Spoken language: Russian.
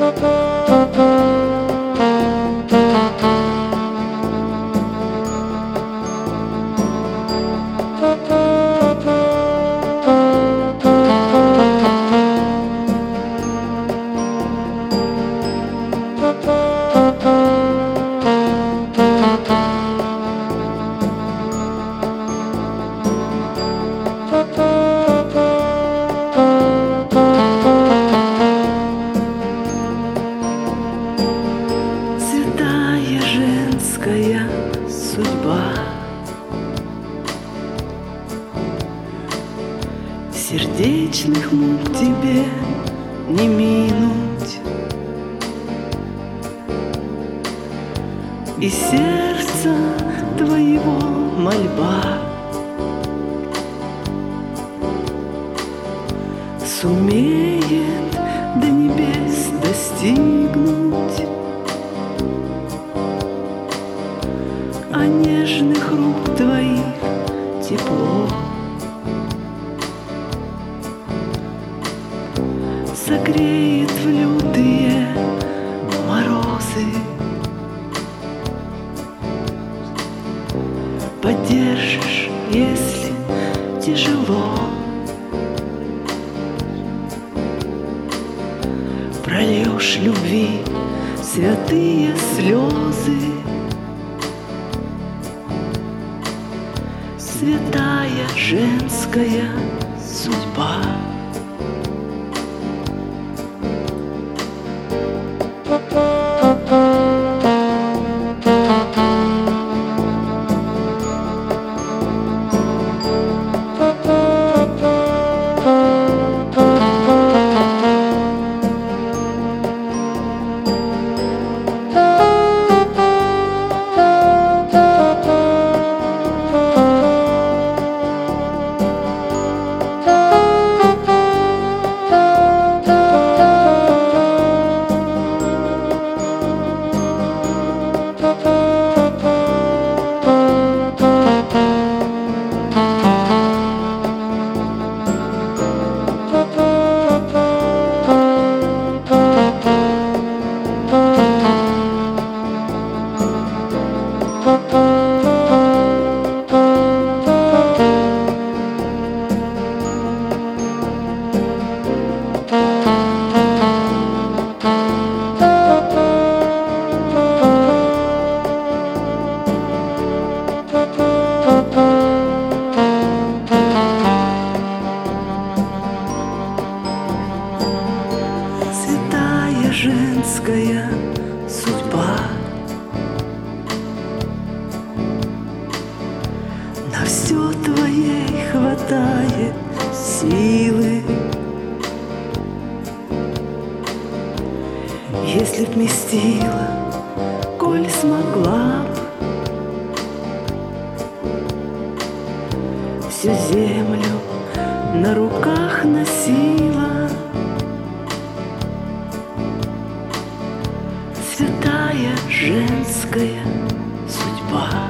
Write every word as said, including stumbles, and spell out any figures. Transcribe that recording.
Святая женская судьба, сердечных мук тебе не минуть, и сердца твоего мольба сумеет до небес достигнуть, а нежных рук твоих тепло согреет в лютые морозы, поддержишь, если тяжело, прольешь любви святые слезы. Святая женская судьба. Женская судьба, на все твоей хватает силы, если б вместила, коль смогла б всю землю на руках носила. Святая женская судьба.